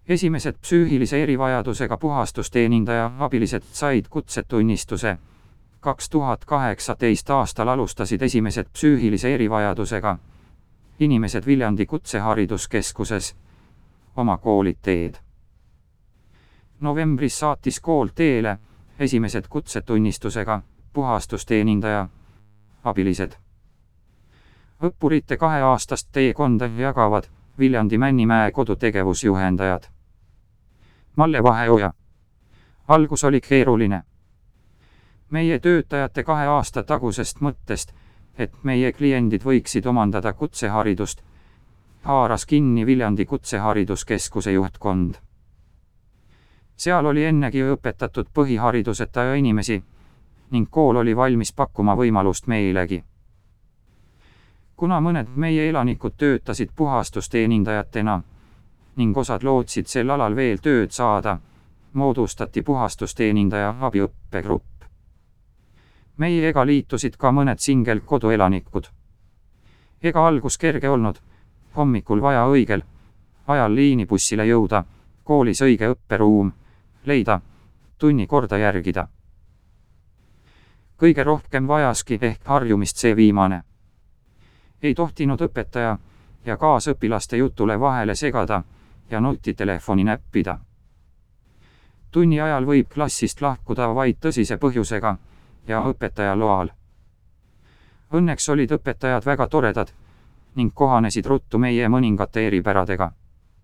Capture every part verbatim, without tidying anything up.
Esimesed psüühilise erivajadusega puhastusteenindaja abilised said kutsetunnistuse. kaks tuhat kaheksateist aastal alustasid esimesed psüühilise erivajadusega inimesed Viljandi kutsehariduskeskuses oma kooliteed. Novembris saatis kool teele esimesed kutsetunnistusega puhastusteenindaja abilised. Õppurite kaheaastast teekonda jagavad Viljandi Männimäe kodu tegevusjuhendajad. Malle Vaheoja. Algus oli keeruline. Meie töötajate kahe aasta tagusest mõttest, et meie kliendid võiksid omandada kutseharidust, haaras kinni Viljandi kutsehariduskeskuse juhtkond. Seal oli ennegi õpetatud põhihariduseta inimesi ning kool oli valmis pakkuma võimalust meilegi. Kuna mõned meie elanikud töötasid puhastusteenindajatena ning osad lootsid sel alal veel tööd saada, moodustati puhastusteenindaja abiõppegrupp. Meiega liitusid ka mõned singel koduelanikud. Ega algus kerge olnud, hommikul vaja õigel ajal liinibussile jõuda, koolis õige õpperuum leida, tunni korda järgida. Kõige rohkem vajaski ehk harjumist see viimane. Ei tohtinud õpetaja ja kaasõpilaste jutule vahele segada ja nutitelefoni näppida. Tunni ajal võib klassist lahkuda vaid tõsise põhjusega ja õpetaja loal. Õnneks olid õpetajad väga toredad ning kohanesid ruttu meie mõningate eripäradega.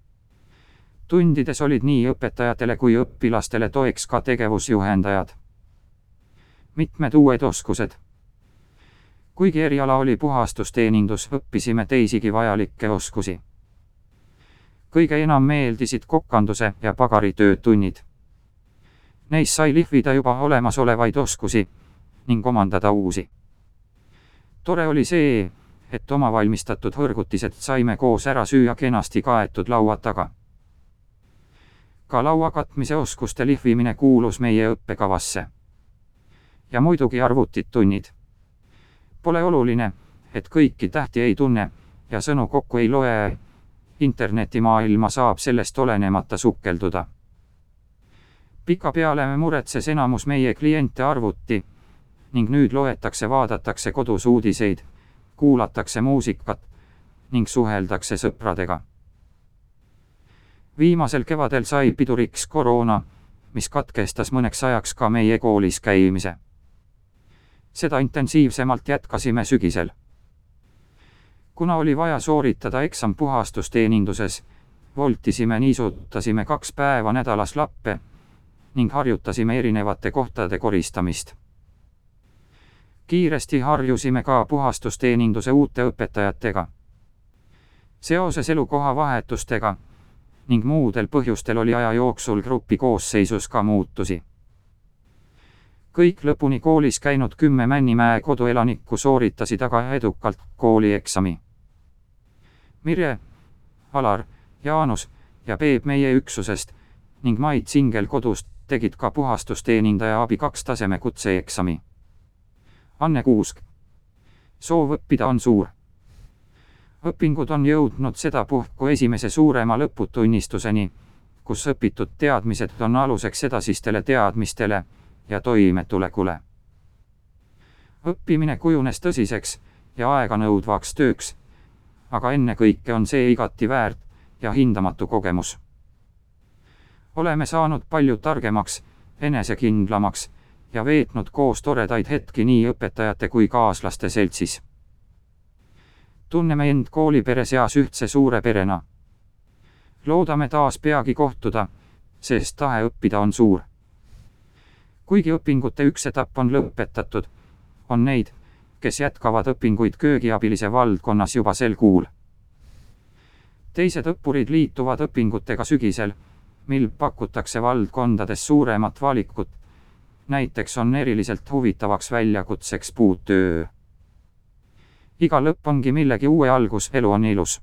Tundides olid nii õpetajatele kui õpilastele toeks ka tegevusjuhendajad. Mitmed uued oskused. Kuigi eriala oli puhastusteenindus, õppisime teisigi vajalikke oskusi. Kõige enam meeldisid kokanduse ja pagaritöö tunnid. Neis sai lihvida juba olemasolevaid oskusi ning omandada uusi. Tore oli see, et oma valmistatud hõrgutised saime koos ära süüa kenasti kaetud laua taga. Ka laua katmise oskuste lihvimine kuulus meie õppekavasse. Ja muidugi arvutid tunnid. Pole oluline, et kõiki tähti ei tunne ja sõnu kokku ei loe. Internetimaailma saab sellest olenemata sukelduda. Pikapeale muretses enamus meie kliente arvuti ning nüüd loetakse, vaadatakse kodus uudiseid, kuulatakse muusikat ning suheldakse sõpradega. Viimasel kevadel sai piduriks koroona, mis katkestas mõneks ajaks ka meie koolis käimise. Seda intensiivsemalt jätkasime sügisel. Kuna oli vaja sooritada eksam puhastusteeninduses, voltisime, niisutasime kaks päeva nädalas lappe ning harjutasime erinevate kohtade koristamist. Kiiresti harjusime ka puhastusteeninduse uute õpetajatega. Seoses elukoha vahetustega ning muudel põhjustel oli aja jooksul grupi koosseisus ka muutusi. Kõik lõpuni koolis käinud kümme Männimäe koduelanikku sooritasid aga edukalt koolieksami. Mirje, Alar, Jaanus ja Peep meie üksusest ning Mait Singel kodust tegid ka puhastusteenindaja abi kaks taseme kutseeksami. Anne Kuusk. Soov õppida on suur. Õpingud on jõudnud sedapuhku esimese suurema lõputunnistuseni, kus õpitud teadmised on aluseks edasistele teadmistele ja toimetulekule. Õppimine kujunes tõsiseks ja aeganõudvaks tööks, aga ennekõike on see igati väärt ja hindamatu kogemus. Oleme saanud palju targemaks, enesekindlamaks ja veetnud koos toredaid hetki nii õpetajate kui kaaslaste seltsis. Tunneme end koolipere seas ühtse suure perena. Loodame taas peagi kohtuda, sest tahe õppida on suur. Kuigi õpingute üks etapp on lõpetatud, on neid, kes jätkavad õpinguid köögiabilise valdkonnas juba sel kuul. Teised õppurid liituvad õpingutega sügisel, mil pakutakse valdkondades suuremat valikut. Näiteks on eriliselt huvitavaks väljakutseks puutöö. Iga lõpp ongi millegi uue algus, elu on ilus.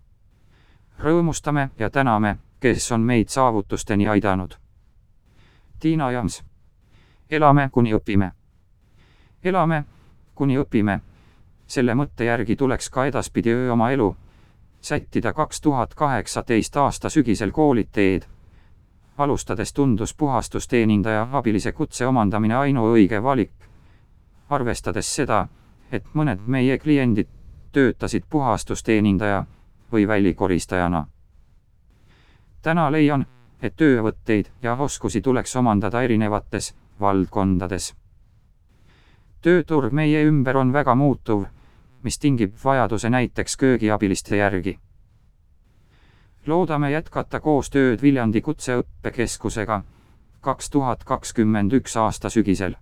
Rõõmustame ja täname, kes on meid saavutusteni aidanud. Tiina Jams. Elame, kuni õpime. Elame, kuni õpime. Selle mõtte järgi tuleks ka edaspidi öö oma elu, sättida kaks tuhat kaheksateist aasta sügisel koolid teed. Alustades tundus puhastusteenindaja abilise kutse omandamine ainuõige valik, arvestades seda, et mõned meie kliendid töötasid puhastusteenindaja või välikoristajana. Täna leian, et töövõtteid ja oskusi tuleks omandada erinevates valdkondades. Tööturg meie ümber on väga muutuv, mis tingib vajaduse näiteks köögiabiliste järgi. Loodame jätkata koostööd Viljandi Kutseõppekeskusega kaks tuhat kakskümmend üks aasta sügisel.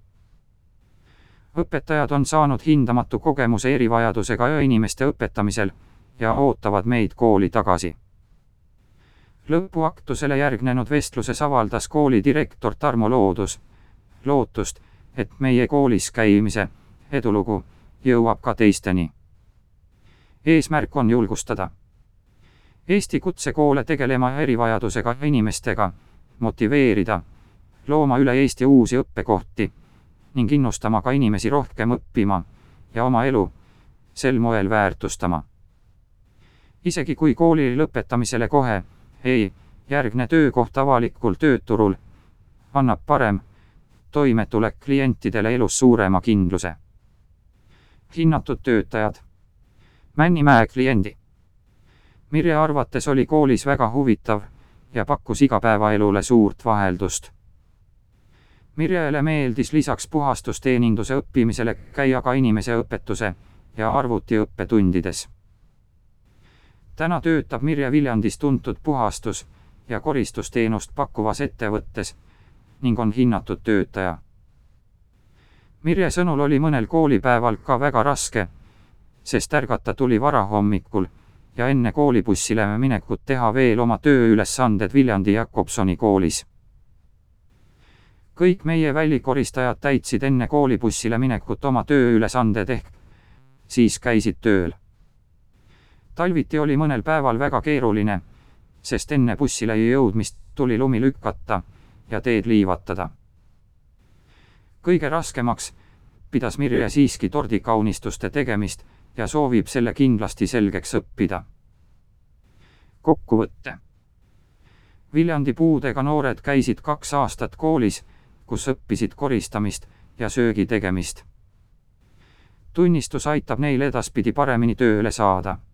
Õpetajad on saanud hindamatu kogemuse erivajadusega inimeste õpetamisel ja ootavad meid kooli tagasi. Lõpuaktusele järgnenud vestluses avaldas kooli direktor Tarmo Loodus lootust, et meie koolis käimise edulugu jõuab ka teisteni. Eesmärk on julgustada Eesti kutsekoole tegelema erivajadusega inimestega, motiveerida, looma üle Eesti uusi õppekohti ning innustama ka inimesi rohkem õppima ja oma elu sel moel väärtustama. Isegi kui kooli lõpetamisele kohe ei järgne töökoht avalikul tööturul, annab parem toimetulek klientidele elus suurema kindluse. Hinnatud töötajad. Männimäe kliendi. Mirje arvates oli koolis väga huvitav ja pakkus igapäevaelule suurt vaheldust. Mirjele meeldis lisaks puhastusteeninduse õppimisele käia ka inimese õpetuse ja arvutiõppetundides. Täna töötab Mirje Viljandis tuntud puhastus- ja koristusteenust pakkuvas ettevõttes ning on hinnatud töötaja. Mirje sõnul oli mõnel koolipäeval ka väga raske, sest ärgata tuli varahommikul ja enne koolibussile minekut teha veel oma tööülesanded Viljandi Jakobsoni koolis. Kõik meie välikoristajad täitsid enne koolibussile minekut oma tööülesanded ehk siis käisid tööl. Talviti oli mõnel päeval väga keeruline, sest enne bussile jõudmist tuli lumi lükata ja teed liivatada. Kõige raskemaks pidas Mirje siiski tordikaunistuste tegemist ja soovib selle kindlasti selgeks õppida. Kokkuvõtte. Viljandi puudega noored käisid kaks aastat koolis, kus õppisid koristamist ja söögi tegemist. Tunnistus aitab neil edaspidi paremini tööle saada.